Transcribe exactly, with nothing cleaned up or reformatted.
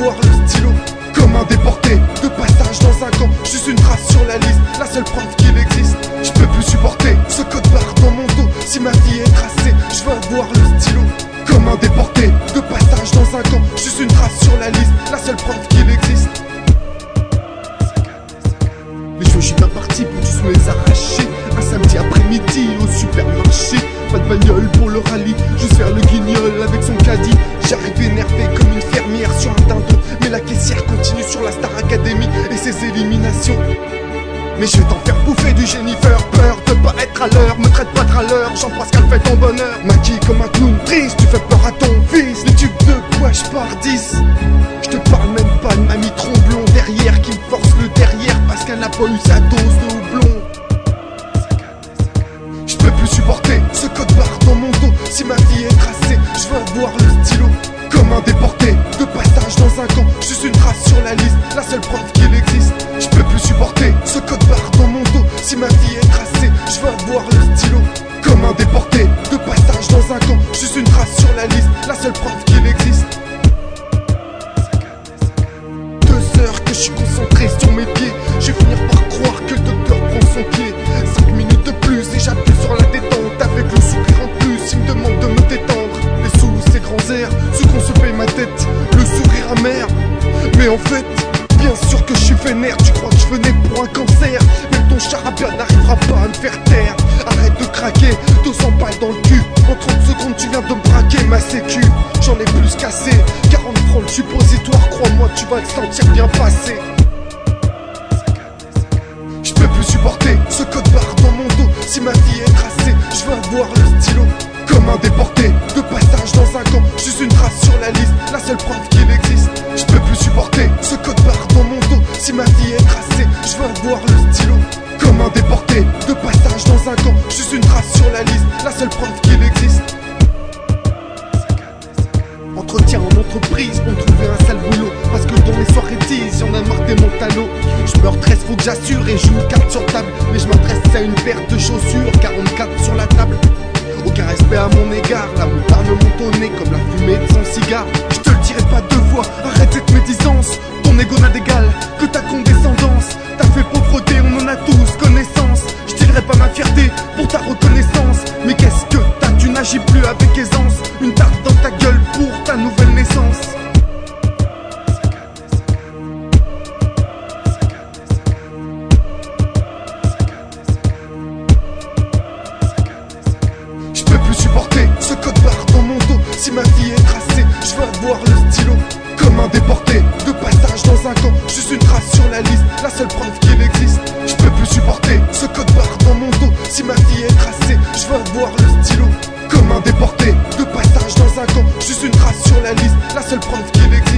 avoir le stylo comme un déporté, de passage dans un camp, juste une trace sur la liste, la seule preuve qu'il existe. Je peux plus supporter ce code barre dans mon dos. Si ma vie est tracée, je veux avoir le stylo comme un déporté, de passage dans un camp, juste une trace sur la liste, la seule preuve qu'il existe. Les jours j'suis bien parti pour tous me les arracher. Un samedi après-midi au supermarché, pas de bagnole pour le rallye, juste faire le guignol avec son caddie. J'arrive énervé comme une fermière sur un dindon, mais la caissière continue sur la Star Academy et ses éliminations. Mais je vais t'en faire bouffer du Jennifer. Peur de pas être à l'heure, me traite pas de râleur, j'embrasse qu'elle fait ton bonheur. Maquille comme un clown triste, tu fais peur à ton fils. Les tubes de quoi je pars dix. Je te parle même pas de mamie tromblon derrière qui me force le derrière parce qu'elle n'a pas eu sa dose de houblon. Je peux plus supporter ce code barre dans mon dos. Si ma vie est tracée, je veux avoir le stylo comme un déporté, de passage dans un camp, juste une trace sur la liste, la seule preuve qu'il existe. Je peux plus supporter ce code barre dans mon dos. Si ma vie est tracée, je veux avoir le stylo comme un déporté, de passage dans un camp, juste une trace sur la liste, la seule preuve qu'il existe. Deux heures que je suis concentré sur mes pieds, je vais finir par croire que le docteur prend son pied. Cinq minutes de plus et j'appuie sur la détente avec le sourire en plus, il me demande de me détendre. Les sous, ces grands airs, sous qu'on se paye ma tête, le sourire amer. Mais en fait, bien sûr que je suis vénère, tu crois que je venais pour un cancer. Même ton charabia n'arrivera pas à me faire taire. Arrête de craquer, deux cents balles dans le cul. En trente secondes tu viens de me braquer ma sécu. J'en ai plus cassé, quarante francs le suppositoire. Crois-moi tu vas le sentir bien passer. Je peux plus supporter ce code barre dans mon dos. Si ma vie est tracée, je veux avoir le stylo comme un déporté, de passage dans un camp, juste une trace sur la liste, la seule preuve qu'il existe. Je peux plus supporter ce code barre dans mon dos. Si ma vie est tracée, je veux avoir le stylo comme un déporté, de passage dans un camp, juste une trace sur la liste, la seule preuve qu'il existe. Entretien en entreprise pour trouver un sale boulot, parce que dans les soirées tease, y'en a marre des montanos. Je me retresse, faut que j'assure et joue carte sur table, mais je m'adresse à une paire de chaussures, quarante-quatre sur la table. Aucun respect à mon égard, la moutarde me monte au nez comme la fumée de son cigare. Je te le dirai pas deux fois, arrête cette médisance. Ton ego n'a d'égal que ta condescendance. T'as fait pauvreté, on en a tous connaissance. Je dirai pas ma fierté pour ta reconnaissance, mais qu'est-ce que t'as, tu n'agis plus avec aisance. Une tarte dans ta gueule pour ta nouvelle naissance. Je peux plus supporter ce code barre dans mon dos. Si ma vie est tracée, je veux avoir le stylo comme un déporté, de passage dans un camp, juste une trace sur la liste, la seule preuve qu'il existe. Je peux plus supporter ce code barre dans mon dos. Si ma vie est tracée, je veux avoir le stylo comme un déporté, de passage dans un camp, juste une trace sur la liste, la seule preuve qu'il existe.